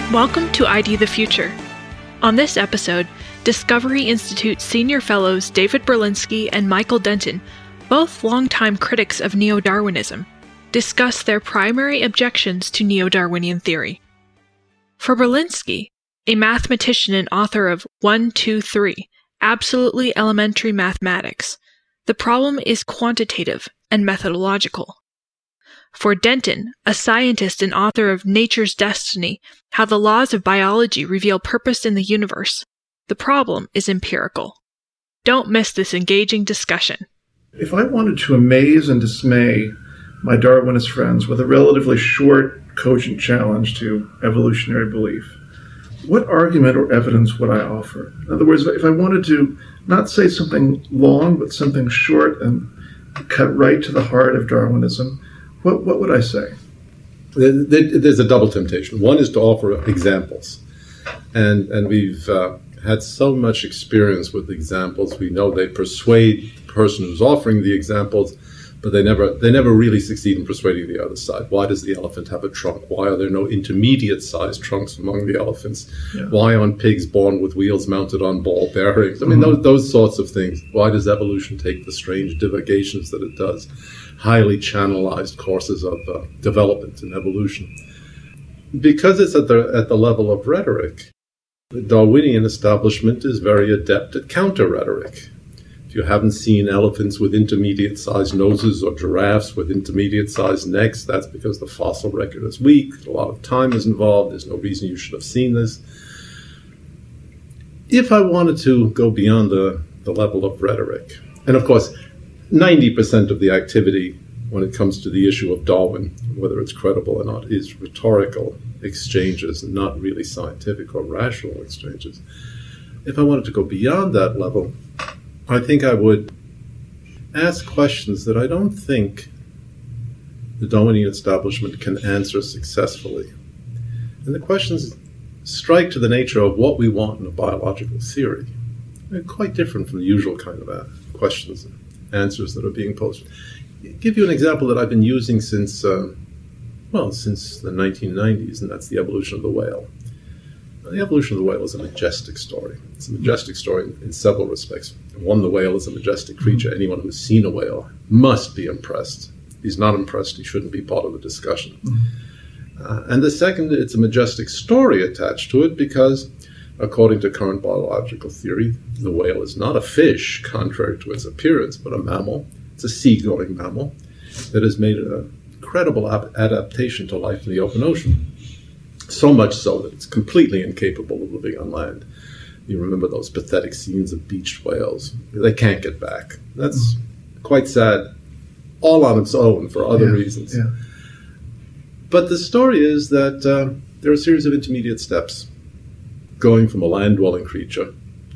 Welcome to ID the Future. On this episode, Discovery Institute senior fellows David Berlinski and Michael Denton, both longtime critics of neo-Darwinism, discuss their primary objections to neo-Darwinian theory. For Berlinski, a mathematician and author of 1, 2, 3, Absolutely Elementary Mathematics, the problem is quantitative and methodological. For Denton, a scientist and author of Nature's Destiny, How the Laws of Biology Reveal Purpose in the Universe, the problem is empirical. Don't miss this engaging discussion. If I wanted to amaze and dismay my Darwinist friends with a relatively short, cogent challenge to evolutionary belief, what argument or evidence would I offer? In other words, if I wanted to not say something long, but something short and cut right to the heart of Darwinism, what would I say? There's a double temptation. One is to offer examples. And we've had so much experience with examples. We know they persuade the person who's offering the examples, but they never really succeed in persuading the other side. Why does the elephant have a trunk? Why are there no intermediate-sized trunks among the elephants? Yeah. Why aren't pigs born with wheels mounted on ball bearings? I mean, those sorts of things. Why does evolution take the strange divagations that it does? Highly channelized courses of development and evolution. Because it's at the level of rhetoric, the Darwinian establishment is very adept at counter-rhetoric. If you haven't seen elephants with intermediate-sized noses or giraffes with intermediate-sized necks, that's because the fossil record is weak. A lot of time is involved. There's no reason you should have seen this. If I wanted to go beyond the level of rhetoric, and of course, 90% of the activity when it comes to the issue of Darwin, whether it's credible or not, is rhetorical exchanges, not really scientific or rational exchanges. If I wanted to go beyond that level, I think I would ask questions that I don't think the Darwinian establishment can answer successfully. And the questions strike to the nature of what we want in a biological theory. They're quite different from the usual kind of questions and answers that are being posed. I'll give you an example that I've been using since the 1990s, and that's the evolution of the whale. Now, the evolution of the whale is a majestic story. It's a majestic story in several respects. One, the whale is a majestic creature. Anyone who's seen a whale must be impressed. If he's not impressed, he shouldn't be part of the discussion. And the second, it's a majestic story attached to it because, according to current biological theory, the whale is not a fish, contrary to its appearance, but a mammal. It's a sea-going mammal that has made an incredible adaptation to life in the open ocean. So much so that it's completely incapable of living on land. You remember those pathetic scenes of beached whales. They can't get back. That's quite sad, all on its own for other reasons. Yeah. But the story is that there are a series of intermediate steps going from a land-dwelling creature.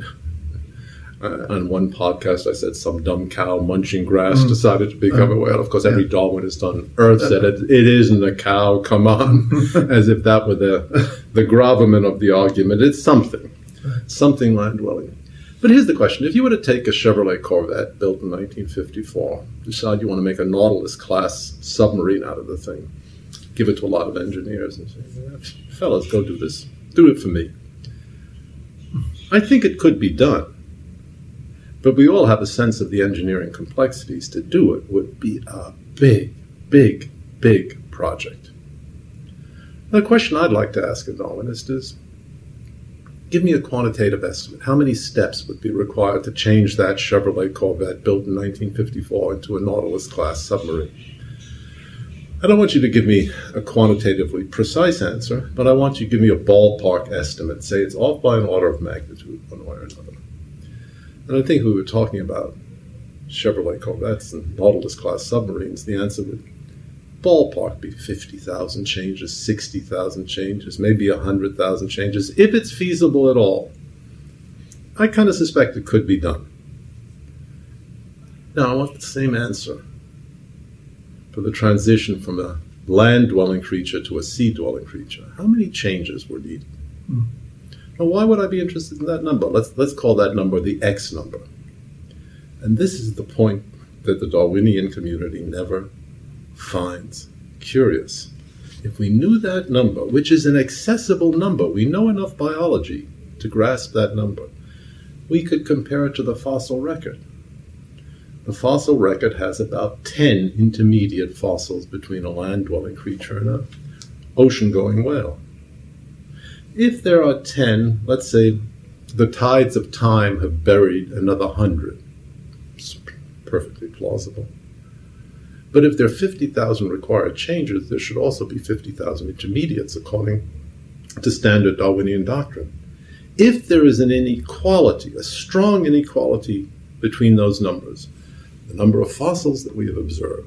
On one podcast, I said some dumb cow munching grass decided to become a whale. Of course, every Darwinist on Earth said it isn't a cow, come on, as if that were the gravamen of the argument. It's something land-dwelling. But here's the question. If you were to take a Chevrolet Corvette built in 1954, decide you want to make a Nautilus-class submarine out of the thing, give it to a lot of engineers and say, fellas, go do this. Do it for me. I think it could be done. But we all have a sense of the engineering complexities. To do it would be a big, big, big project. Now, the question I'd like to ask a Darwinist is, give me a quantitative estimate. How many steps would be required to change that Chevrolet Corvette built in 1954 into a Nautilus-class submarine? I don't want you to give me a quantitatively precise answer, but I want you to give me a ballpark estimate. Say it's off by an order of magnitude, one way or another. And I think if we were talking about Chevrolet Corvettes and Nautilus-class submarines, the answer would ballpark be 50,000 changes, 60,000 changes, maybe 100,000 changes, if it's feasible at all. I kind of suspect it could be done. Now, I want the same answer for the transition from a land-dwelling creature to a sea-dwelling creature. How many changes were needed? Now, why would I be interested in that number? Let's call that number the X number. And this is the point that the Darwinian community never finds curious. if we knew that number, which is an accessible number, we know enough biology to grasp that number, we could compare it to the fossil record. The fossil record has about 10 intermediate fossils between a land-dwelling creature and an ocean-going whale. If there are 10, let's say the tides of time have buried another 100. It's perfectly plausible. But if there are 50,000 required changes, there should also be 50,000 intermediates according to standard Darwinian doctrine. If there is an inequality, a strong inequality between those numbers, the number of fossils that we have observed,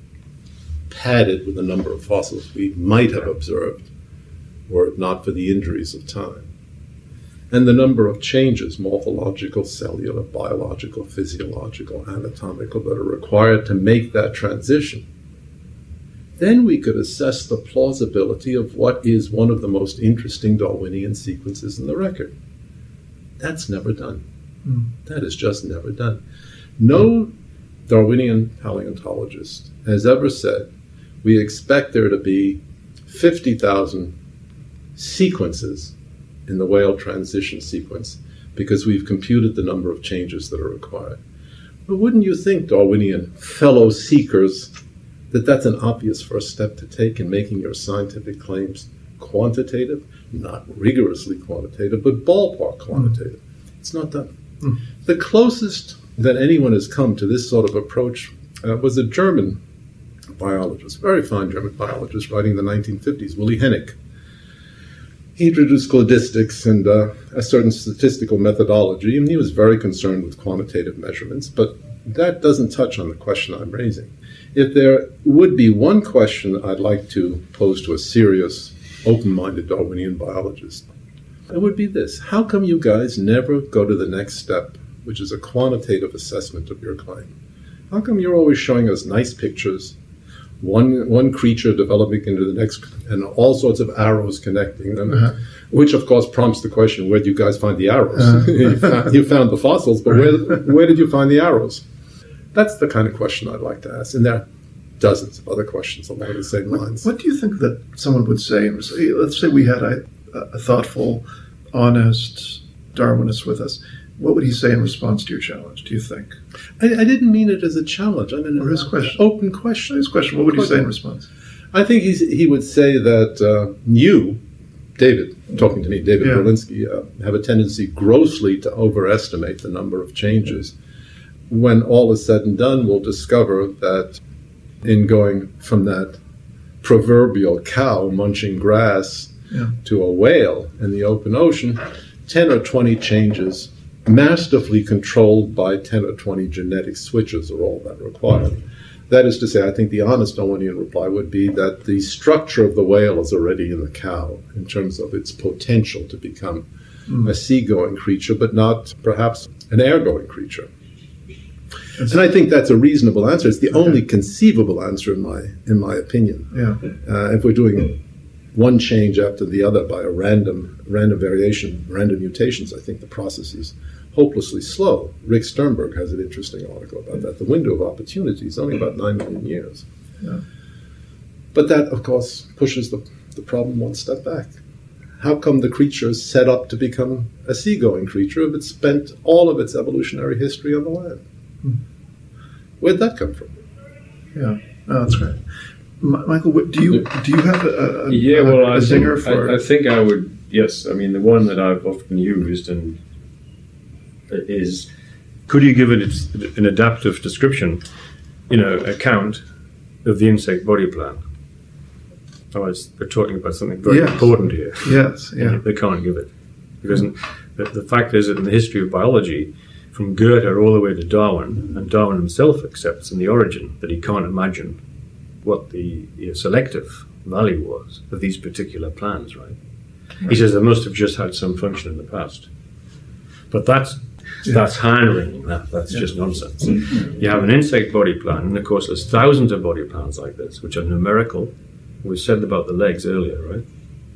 padded with the number of fossils we might have observed, were it not for the injuries of time, and the number of changes, morphological, cellular, biological, physiological, anatomical, that are required to make that transition, then we could assess the plausibility of what is one of the most interesting Darwinian sequences in the record. That's never done. That is just never done. No Darwinian paleontologist has ever said, we expect there to be 50,000 sequences in the whale transition sequence because we've computed the number of changes that are required. But wouldn't you think, Darwinian fellow seekers, that that's an obvious first step to take in making your scientific claims quantitative? Not rigorously quantitative, but ballpark quantitative. It's not done. The closest that anyone has come to this sort of approach was a German biologist, very fine German biologist, writing in the 1950s, Willy Hennig. He introduced cladistics and a certain statistical methodology, and he was very concerned with quantitative measurements, but that doesn't touch on the question I'm raising. If there would be one question I'd like to pose to a serious, open-minded Darwinian biologist, it would be this: how come you guys never go to the next step, which is a quantitative assessment of your claim? How come you're always showing us nice pictures, one creature developing into the next, and all sorts of arrows connecting them, which of course prompts the question, where do you guys find the arrows? You found the fossils, but where did you find the arrows? That's the kind of question I'd like to ask. And there are dozens of other questions along the same lines. What do you think that someone would say? Let's say we had a thoughtful, honest Darwinist with us. What would he say in response to your challenge, do you think? I didn't mean it as a challenge. I mean, or his question. Open question. His question. What would he say in response? I think he would say that you, David, talking to me, David Berlinski, have a tendency grossly to overestimate the number of changes. When all is said and done, we'll discover that in going from that proverbial cow munching grass to a whale in the open ocean, 10 or 20 changes masterfully controlled by 10 or 20 genetic switches are all that required. That is to say, I think the honest Darwinian reply would be that the structure of the whale is already in the cow in terms of its potential to become a seagoing creature, but not perhaps an air-going creature. And I think that's a reasonable answer. It's the only conceivable answer in my opinion. If we're doing one change after the other by a random variation, random mutations, I think the process is hopelessly slow. Rick Sternberg has an interesting article about that. The window of opportunity is only about 9 million years. But that, of course, pushes the problem one step back. How come the creature is set up to become a seagoing creature if it spent all of its evolutionary history on the land? Where'd that come from? That's great. Michael, do you have a zinger for? I think I would. Yes, I mean the one that I've often used and is, could you give it an adaptive description, account of the insect body plan? Otherwise, we're talking about something very important here. They can't give it because the fact is that in the history of biology, from Goethe all the way to Darwin, and Darwin himself accepts in The Origin that he can't imagine what the selective value was of these particular plans, right? He says they must have just had some function in the past. But that's hand-wringing. That's just nonsense. You have an insect body plan, and of course there's thousands of body plans like this, which are numerical. We said about the legs earlier, right?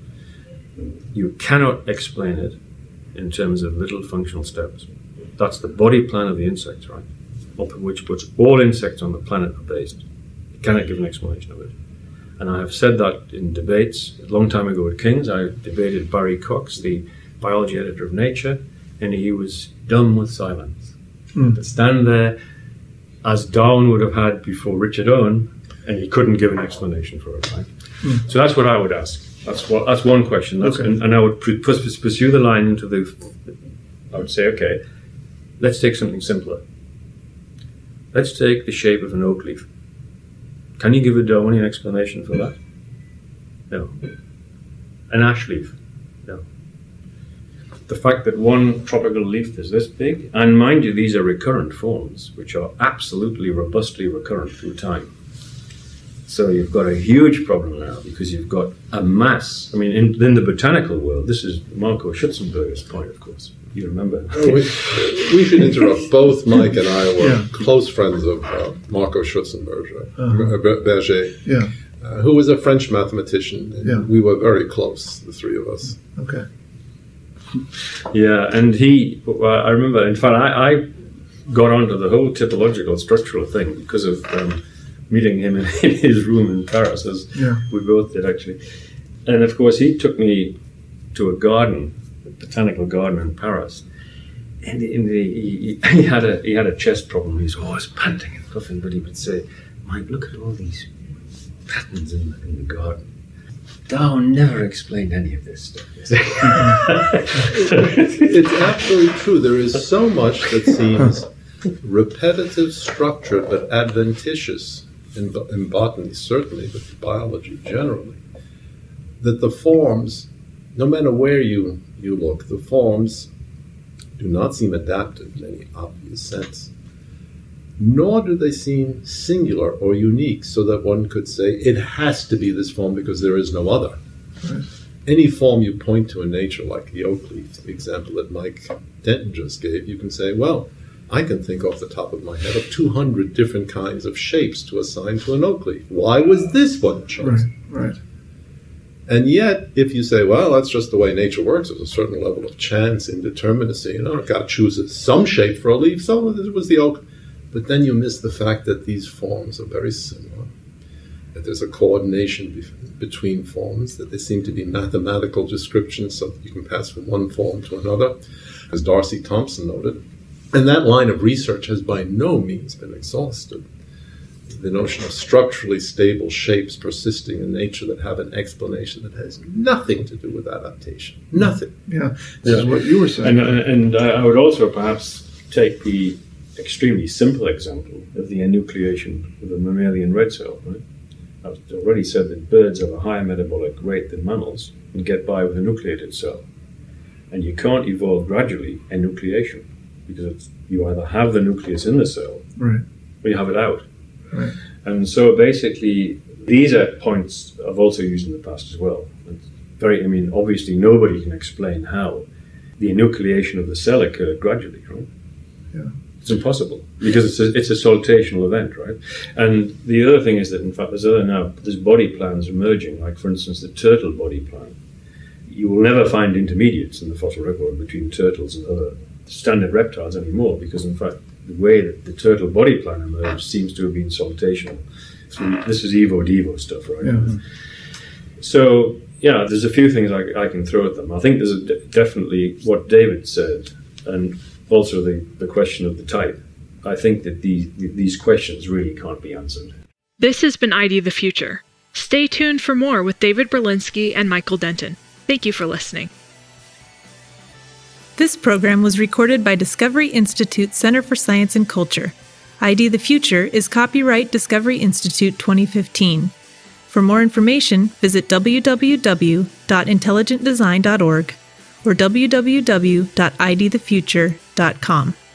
You cannot explain it in terms of little functional steps. That's the body plan of the insect, right? Upon which puts all insects on the planet are based. You cannot give an explanation of it. And I have said that in debates. A long time ago at King's, I debated Barry Cox, the biology editor of Nature, and he was dumb with silence. To stand there, as Darwin would have had before Richard Owen, and he couldn't give an explanation for it, right? So that's what I would ask. That's one question. And I would pursue the line into I would say, okay, let's take something simpler. Let's take the shape of an oak leaf. Can you give a Darwinian explanation for that? No. An ash leaf? No. The fact that one tropical leaf is this big, and mind you, these are recurrent forms, which are absolutely robustly recurrent through time. So you've got a huge problem now because you've got a mass. I mean, in the botanical world, this is Marco Schutzenberger's point, of course. You remember? We should interrupt. Both Mike and I were close friends of Marco Schutzenberger, who was a French mathematician. And we were very close, the three of us. Okay. Yeah, and I remember, in fact, I got onto the whole typological structural thing because of meeting him in his room in Paris, as we both did, actually. And of course, he took me to a garden, a botanical garden in Paris, and he had a chest problem. He was always panting and puffing, but he would say, "Mike, look at all these patterns in the garden. Darwin never explained any of this stuff." It's absolutely true. There is so much that seems repetitive, structured, but adventitious in botany, certainly, but biology generally, that the forms, no matter where you look, the forms do not seem adaptive in any obvious sense. Nor do they seem singular or unique, so that one could say it has to be this form because there is no other. Right. Any form you point to in nature, like the oak leaf, the example that Mike Denton just gave, you can say, well, I can think off the top of my head of 200 different kinds of shapes to assign to an oak leaf. Why was this one chosen? Right. And yet, if you say, well, that's just the way nature works, there's a certain level of chance, indeterminacy, I've got to choose some shape for a leaf, so it was the oak. But then you miss the fact that these forms are very similar, that there's a coordination between forms, that they seem to be mathematical descriptions so that you can pass from one form to another, as Darcy Thompson noted. And that line of research has by no means been exhausted. The notion of structurally stable shapes persisting in nature that have an explanation that has nothing to do with adaptation. Nothing. Yeah, this is what you were saying. And I would also perhaps take the extremely simple example of the enucleation of a mammalian red cell. Right? I've already said that birds have a higher metabolic rate than mammals and get by with a nucleated cell. And you can't evolve gradually enucleation because you either have the nucleus in the cell or you have it out. Right. And so basically, these are points I've also used in the past as well. Obviously nobody can explain how the enucleation of the cell occurred gradually, right? Yeah. It's impossible because it's a saltational event, right? And the other thing is that, in fact, there's body plans emerging, like, for instance, the turtle body plan. You will never find intermediates in the fossil record between turtles and other standard reptiles anymore because, in fact, the way that the turtle body plan emerged seems to have been saltational. So this is Evo-Devo stuff, right? Yeah. So, there's a few things I can throw at them. I think there's definitely what David said, and also the question of the type. I think that these questions really can't be answered. This has been ID the Future. Stay tuned for more with David Berlinski and Michael Denton. Thank you for listening. This program was recorded by Discovery Institute Center for Science and Culture. ID the Future is copyright Discovery Institute 2015. For more information, visit www.intelligentdesign.org or www.idthefuture.com.